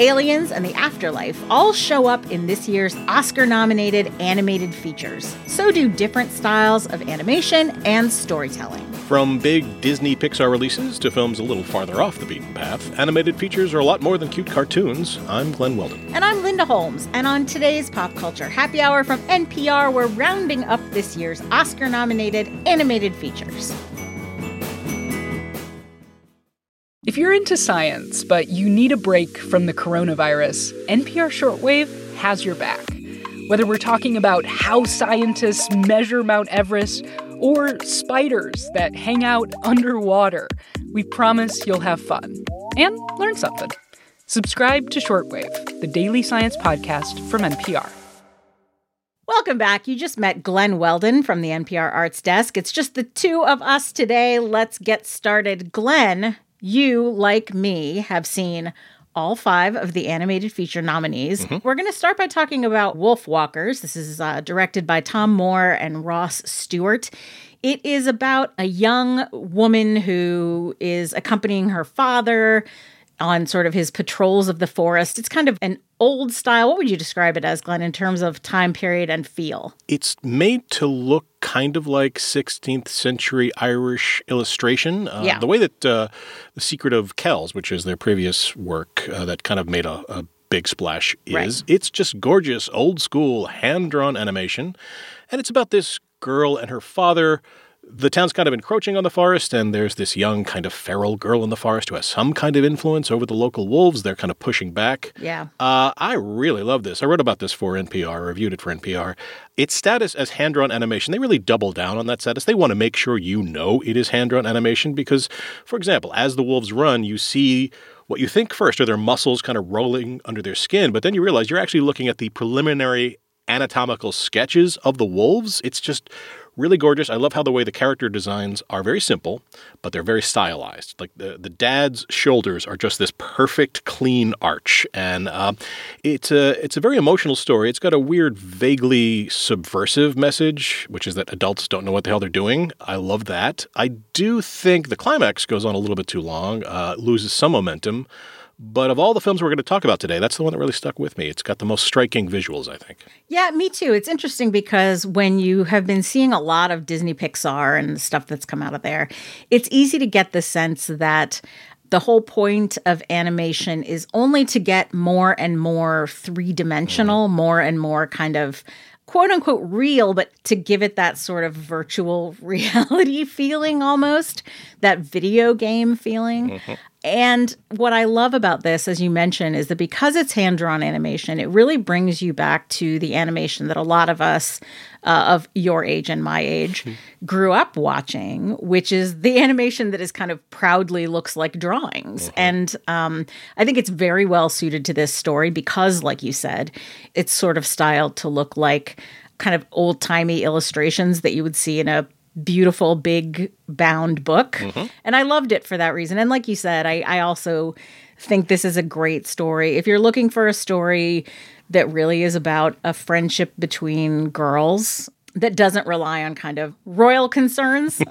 aliens, and the afterlife all show up in this year's Oscar-nominated animated features. So do different styles of animation and storytelling. From big Disney Pixar releases to films a little farther off the beaten path, animated features are a lot more than cute cartoons. I'm Glenn Weldon. And I'm Linda Holmes. And on today's Pop Culture Happy Hour from NPR, we're rounding up this year's Oscar-nominated animated features. If you're into science, but you need a break from the coronavirus, NPR Shortwave has your back. Whether we're talking about how scientists measure Mount Everest or spiders that hang out underwater, we promise you'll have fun and learn something. Subscribe to Shortwave, the daily science podcast from NPR. Welcome back. You just met Glenn Weldon from the NPR Arts Desk. It's just the two of us today. Let's get started. Glenn, you, like me, have seen all 5 of the animated feature nominees. Mm-hmm. We're going to start by talking about Wolfwalkers. This is directed by Tom Moore and Ross Stewart. It is about a young woman who is accompanying her father on sort of his patrols of the forest. It's kind of an old style. What would you describe it as, Glenn, in terms of time period and feel? It's made to look kind of like 16th century Irish illustration. The way that The Secret of Kells, which is their previous work that kind of made a big splash, is It's just gorgeous, old school, hand-drawn animation. And it's about this girl and her father. The town's kind of encroaching on the forest, and there's this young kind of feral girl in the forest who has some kind of influence over the local wolves. They're kind of pushing back. Yeah. I really love this. I wrote about this for NPR, reviewed it for NPR. Its status as hand-drawn animation, they really double down on that status. They want to make sure you know it is hand-drawn animation because, for example, as the wolves run, you see what you think first are their muscles kind of rolling under their skin, but then you realize you're actually looking at the preliminary anatomical sketches of the wolves. It's just really gorgeous. I love how the way the character designs are very simple, but they're very stylized. Like the dad's shoulders are just this perfect, clean arch. And it's a very emotional story. It's got a weird, vaguely subversive message, which is that adults don't know what the hell they're doing. I love that. I do think the climax goes on a little bit too long, loses some momentum. But of all the films we're going to talk about today, that's the one that really stuck with me. It's got the most striking visuals, I think. Yeah, me too. It's interesting because when you have been seeing a lot of Disney Pixar and stuff that's come out of there, it's easy to get the sense that the whole point of animation is only to get more and more three-dimensional, more and more kind of quote-unquote real, but to give it that sort of virtual reality feeling almost, that video game feeling. Mm-hmm. And what I love about this, as you mentioned, is that because it's hand-drawn animation, it really brings you back to the animation that a lot of us of your age and my age grew up watching, which is the animation that is kind of proudly looks like drawings. Mm-hmm. And I think it's very well suited to this story because, like you said, it's sort of styled to look like kind of old-timey illustrations that you would see in a beautiful, big bound book. Mm-hmm. And I loved it for that reason. And like you said, I also think this is a great story. If you're looking for a story that really is about a friendship between girls that doesn't rely on kind of royal concerns,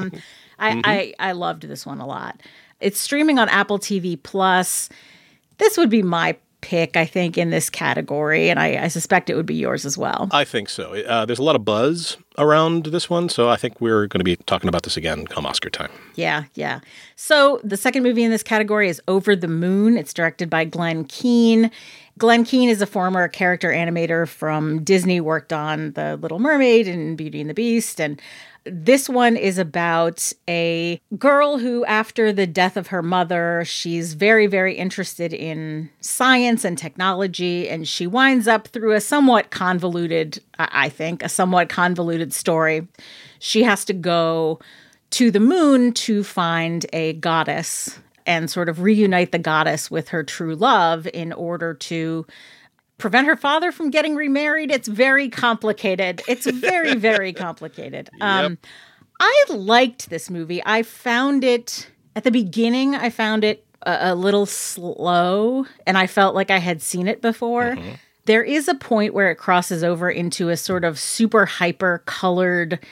I loved this one a lot. It's streaming on Apple TV Plus. This would be my pick, I think, in this category, and I suspect it would be yours as well. I think so. There's a lot of buzz around this one, so I think we're going to be talking about this again come Oscar time. Yeah. So the second movie in this category is Over the Moon. It's directed by Glenn Keane. Glenn Keane is a former character animator from Disney, worked on The Little Mermaid and Beauty and the Beast, and this one is about a girl who, after the death of her mother, she's very, very interested in science and technology, and she winds up through a somewhat convoluted, I think, a somewhat convoluted story. She has to go to the moon to find a goddess and sort of reunite the goddess with her true love in order to prevent her father from getting remarried. It's very complicated. It's very, very complicated. Yep. I liked this movie. I found it, at the beginning, I found it a little slow, and I felt like I had seen it before. Mm-hmm. There is a point where it crosses over into a sort of super hyper colored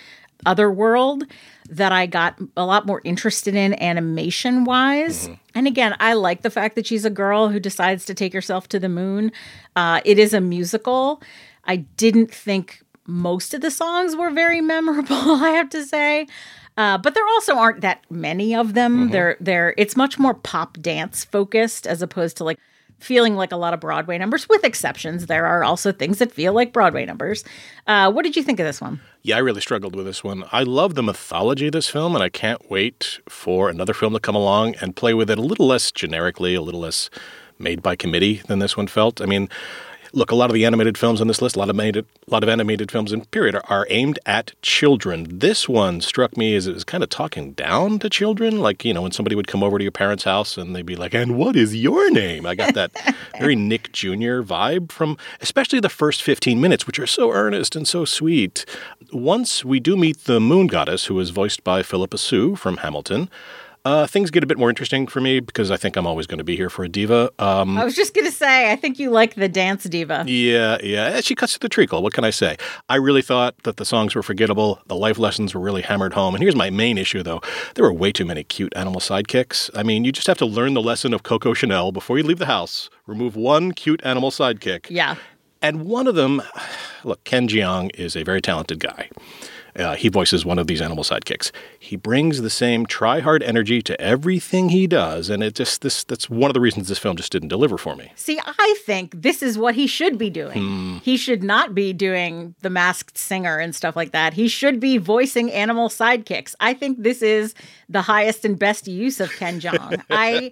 Otherworld that I got a lot more interested in animation-wise. And again, I like the fact that she's a girl who decides to take herself to the moon. It is a musical. I didn't think most of the songs were very memorable, I have to say. But there also aren't that many of them. It's much more pop dance focused as opposed to like feeling like a lot of Broadway numbers, with exceptions. There are also things that feel like Broadway numbers. What did you think of this one? Yeah, I really struggled with this one. I love the mythology of this film, and I can't wait for another film to come along and play with it a little less generically, a little less made by committee than this one felt. I mean, look, a lot of the animated films on this list, a lot of animated films in period are aimed at children. This one struck me as it was kind of talking down to children. Like, when somebody would come over to your parents' house and they'd be like, "And what is your name?" I got that very Nick Jr. vibe from especially the first 15 minutes, which are so earnest and so sweet. Once we do meet the moon goddess, who is voiced by Philippa Sue from Hamilton, things get a bit more interesting for me because I think I'm always going to be here for a diva. I was just going to say, I think you like the dance diva. Yeah. She cuts to the treacle. What can I say? I really thought that the songs were forgettable. The life lessons were really hammered home. And here's my main issue, though. There were way too many cute animal sidekicks. I mean, you just have to learn the lesson of Coco Chanel before you leave the house. Remove one cute animal sidekick. Yeah. And one of them, look, Ken Jeong is a very talented guy. He voices one of these animal sidekicks. He brings the same try-hard energy to everything he does, and that's one of the reasons this film just didn't deliver for me. See, I think this is what he should be doing. He should not be doing The Masked Singer and stuff like that. He should be voicing animal sidekicks. I think this is the highest and best use of Ken Jeong.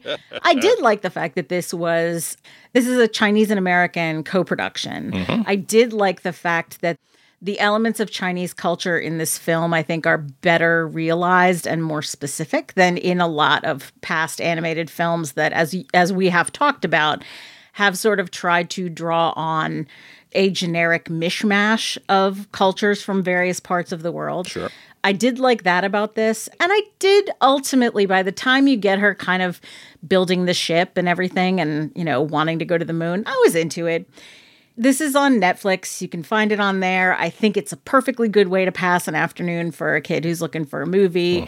I did like the fact that this is a Chinese and American co-production. I did like the fact that the elements of Chinese culture in this film, I think, are better realized and more specific than in a lot of past animated films that, as we have talked about, have sort of tried to draw on a generic mishmash of cultures from various parts of the world. Sure. I did like that about this. And I did ultimately, by the time you get her kind of building the ship and everything and, wanting to go to the moon, I was into it. This is on Netflix. You can find it on there. I think it's a perfectly good way to pass an afternoon for a kid who's looking for a movie.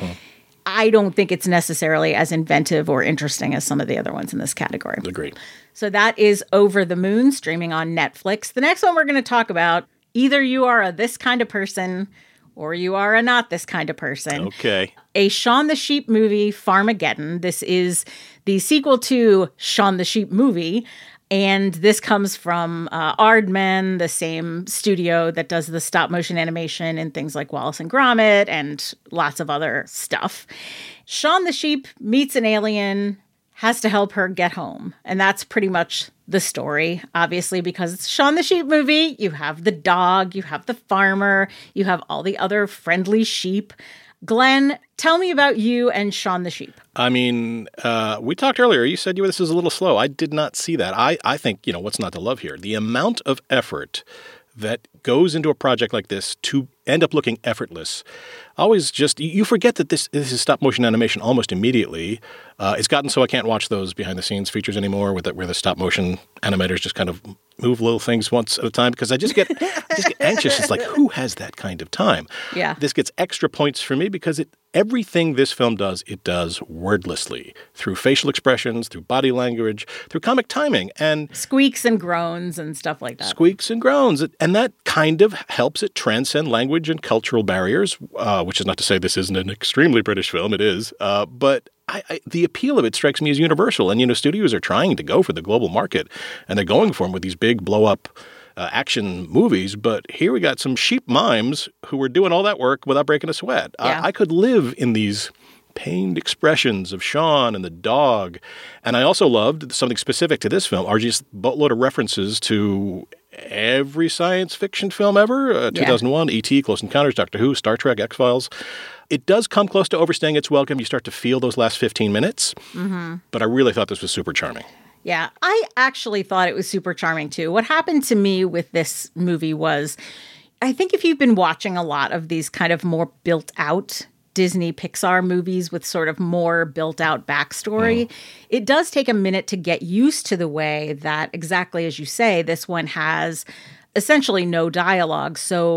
I don't think it's necessarily as inventive or interesting as some of the other ones in this category. Agreed. So that is Over the Moon, streaming on Netflix. The next one we're going to talk about, either you are a this kind of person or you are a not this kind of person. Okay. A Shaun the Sheep movie, Farmageddon. This is the sequel to Shaun the Sheep movie. And this comes from Aardman, the same studio that does the stop motion animation and things like Wallace and Gromit and lots of other stuff. Shaun the Sheep meets an alien, has to help her get home. And that's pretty much the story, obviously, because it's Shaun the Sheep movie. You have the dog, you have the farmer, you have all the other friendly sheep. Glenn, tell me about you and Shaun the Sheep. I mean, we talked earlier. You said this is a little slow. I did not see that. I think, what's not to love here? The amount of effort that goes into a project like this to end up looking effortless. Always just, you forget that this is stop motion animation almost immediately. It's gotten so I can't watch those behind the scenes features anymore where the stop motion animators just kind of move little things once at a time because I just get anxious. It's like, who has that kind of time? Yeah. This gets extra points for me because everything this film does, it does wordlessly through facial expressions, through body language, through comic timing, and squeaks and groans and stuff like that. Squeaks and groans. And that kind of helps it transcend language and cultural barriers, which is not to say this isn't an extremely British film. It is. But the appeal of it strikes me as universal. And, studios are trying to go for the global market, and they're going for them with these big blow-up action movies. But here we got some sheep mimes who were doing all that work without breaking a sweat. Yeah. I could live in these pained expressions of Shaun and the dog. And I also loved something specific to this film, are just boatload of references to every science fiction film ever. 2001, E.T., Close Encounters, Doctor Who, Star Trek, X-Files. It does come close to overstaying its welcome. You start to feel those last 15 minutes. But I really thought this was super charming. Yeah, I actually thought it was super charming, too. What happened to me with this movie was, I think if you've been watching a lot of these kind of more built-out Disney Pixar movies with sort of more built-out backstory, it does take a minute to get used to the way that, exactly as you say, this one has essentially no dialogue. So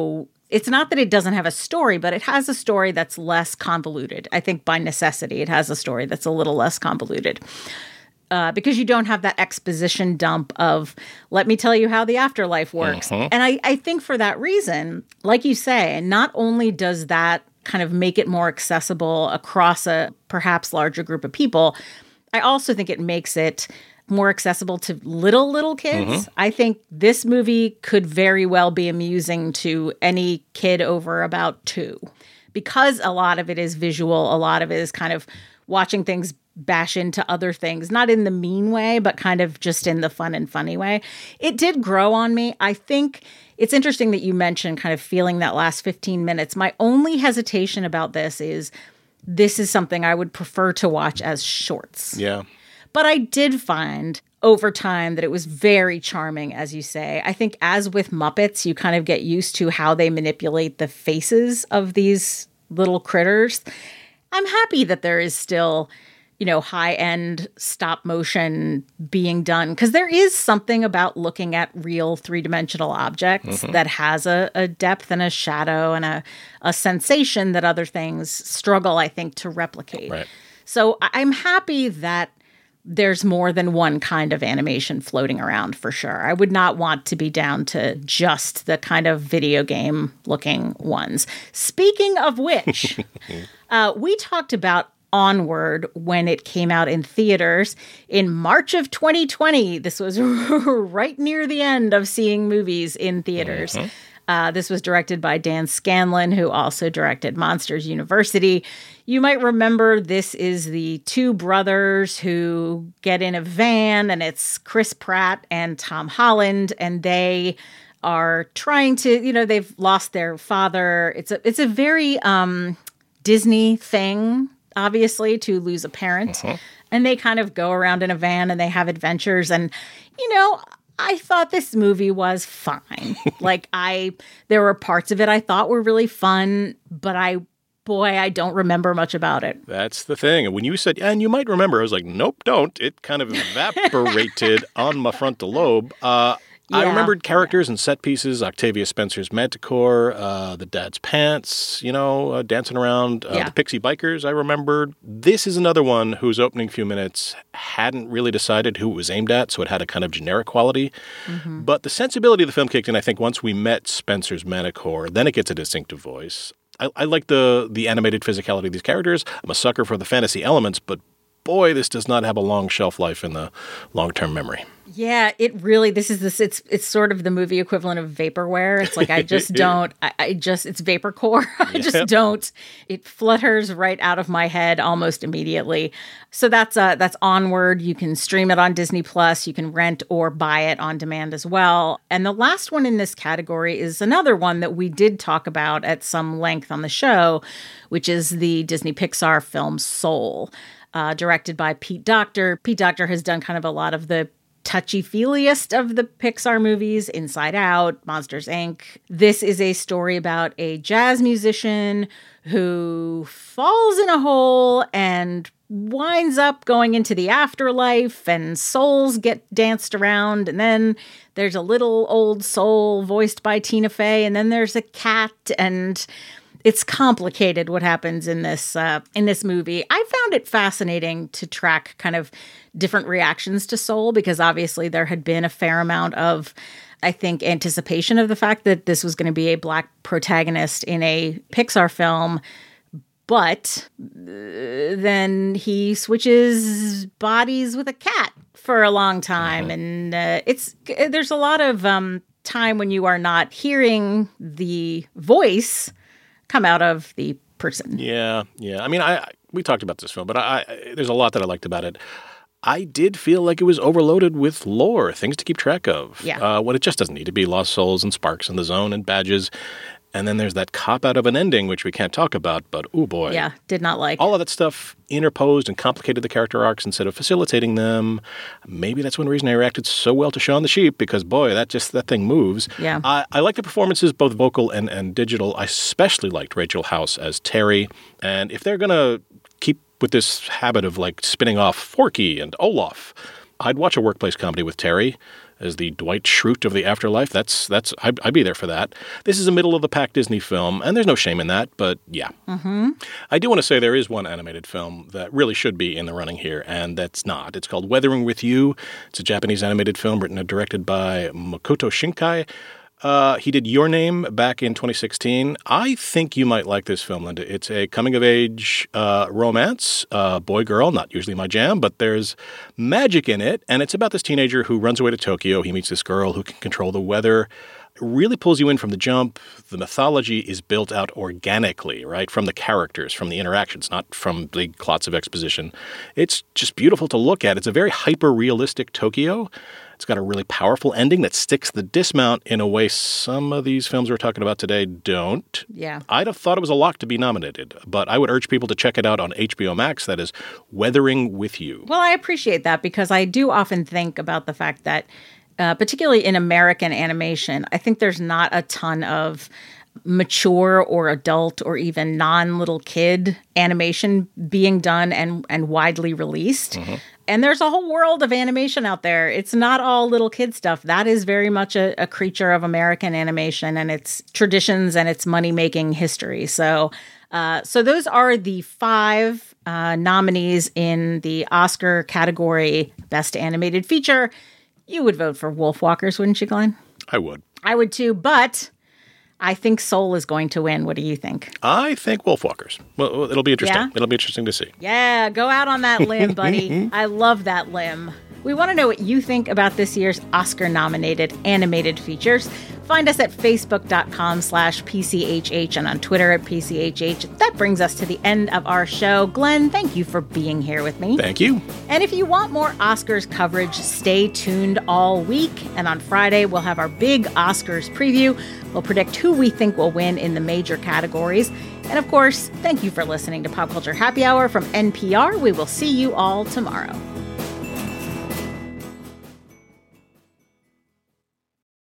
It's not that it doesn't have a story, but it has a story that's less convoluted. I think by necessity, it has a story that's a little less convoluted. Because you don't have that exposition dump of, let me tell you how the afterlife works. And I think for that reason, like you say, not only does that kind of make it more accessible across a perhaps larger group of people, I also think it makes it more accessible to little kids. I think this movie could very well be amusing to any kid over about 2, because a lot of it is visual, a lot of it is kind of watching things bash into other things, not in the mean way, but kind of just in the fun and funny way. It did grow on me. I think it's interesting that you mentioned kind of feeling that last 15 minutes. My only hesitation about this is something I would prefer to watch as shorts. Yeah. But I did find over time that it was very charming, as you say. I think as with Muppets, you kind of get used to how they manipulate the faces of these little critters. I'm happy that there is still, high-end stop motion being done, because there is something about looking at real three-dimensional objects that has a depth and a shadow and a sensation that other things struggle, I think, to replicate. Right. So I'm happy that there's more than one kind of animation floating around, for sure. I would not want to be down to just the kind of video game looking ones. Speaking of which, we talked about Onward when it came out in theaters in March of 2020. This was right near the end of seeing movies in theaters. This was directed by Dan Scanlon, who also directed Monsters University. You might remember this is the 2 brothers who get in a van, and it's Chris Pratt and Tom Holland, and they are trying to, they've lost their father. It's a very Disney thing, obviously, to lose a parent. And they kind of go around in a van and they have adventures. And, I thought this movie was fine. There were parts of it I thought were really fun, but I don't remember much about it. That's the thing. And when you said, and you might remember, I was like, nope, don't. It kind of evaporated on my frontal lobe. I remembered characters and set pieces, Octavia Spencer's Manticore, the dad's pants, dancing around, the Pixie Bikers I remembered. This is another one whose opening few minutes hadn't really decided who it was aimed at, so it had a kind of generic quality. But the sensibility of the film kicked in, I think, once we met Spencer's Manticore. Then it gets a distinctive voice. I like the animated physicality of these characters. I'm a sucker for the fantasy elements, but boy, this does not have a long shelf life in the long-term memory. Yeah, it's sort of the movie equivalent of vaporware. It's like, I just don't, it's vaporcore. I just don't. It flutters right out of my head almost immediately. So that's Onward. You can stream it on Disney Plus. You can rent or buy it on demand as well. And the last one in this category is another one that we did talk about at some length on the show, which is the Disney Pixar film Soul, directed by Pete Docter. Pete Docter has done kind of a lot of the touchy-feeliest of the Pixar movies, Inside Out, Monsters, Inc. This is a story about a jazz musician who falls in a hole and winds up going into the afterlife, and souls get danced around, and then there's a little old soul voiced by Tina Fey, and then there's a cat, and it's complicated what happens in this movie. I found it fascinating to track kind of different reactions to Soul, because obviously there had been a fair amount of, I think, anticipation of the fact that this was going to be a Black protagonist in a Pixar film. But then he switches bodies with a cat for a long time. And there's a lot of time when you are not hearing the voice come out of the person. Yeah. I mean, we talked about this film, but there's a lot that I liked about it. I did feel like it was overloaded with lore, things to keep track of. Yeah. When it just doesn't need to be lost souls and sparks in the zone and badges. And then there's that cop-out of an ending, which we can't talk about, but oh boy. Yeah, did not like. All of that stuff interposed and complicated the character arcs instead of facilitating them. Maybe that's one reason I reacted so well to Shaun the Sheep, because boy, that thing moves. Yeah. I like the performances, both vocal and digital. I especially liked Rachel House as Terry. And if they're going to keep with this habit of like spinning off Forky and Olaf, I'd watch a workplace comedy with Terry. as the Dwight Schrute of the afterlife. I'd be there for that. This is a middle-of-the-pack Disney film, and there's no shame in that, but yeah. Mm-hmm. I do want to say there is one animated film that really should be in the running here, and that's not. It's called Weathering with You. It's a Japanese animated film written and directed by Makoto Shinkai. He did Your Name back in 2016. I think you might like this film, Linda. It's a coming-of-age romance, boy-girl, not usually my jam, but there's magic in it, and it's about this teenager who runs away to Tokyo. He meets this girl who can control the weather. It really pulls you in from the jump. The mythology is built out organically, right, from the characters, from the interactions, not from big clots of exposition. It's just beautiful to look at. It's a very hyper-realistic Tokyo. It's got a really powerful ending that sticks the dismount in a way some of these films we're talking about today don't. Yeah. I'd have thought it was a lock to be nominated, but I would urge people to check it out on HBO Max. That is Weathering with You. Well, I appreciate that because I do often think about the fact that, particularly in American animation, I think there's not a ton of mature or adult or even non-little kid animation being done and widely released. Mm-hmm. And there's a whole world of animation out there. It's not all little kid stuff. That is very much a creature of American animation and its traditions and its money-making history. So those are the 5 nominees in the Oscar category Best Animated Feature. You would vote for Wolfwalkers, wouldn't you, Glenn? I would. I would too, but I think Soul is going to win. What do you think? I think Wolfwalkers. Well, it'll be interesting. Yeah? It'll be interesting to see. Yeah, go out on that limb, buddy. I love that limb. We want to know what you think about this year's Oscar-nominated animated features. Find us at facebook.com/PCHH and on Twitter at PCHH. That brings us to the end of our show. Glenn, thank you for being here with me. Thank you. And if you want more Oscars coverage, stay tuned all week. And on Friday, we'll have our big Oscars preview. We'll predict who we think will win in the major categories. And of course, thank you for listening to Pop Culture Happy Hour from NPR. We will see you all tomorrow.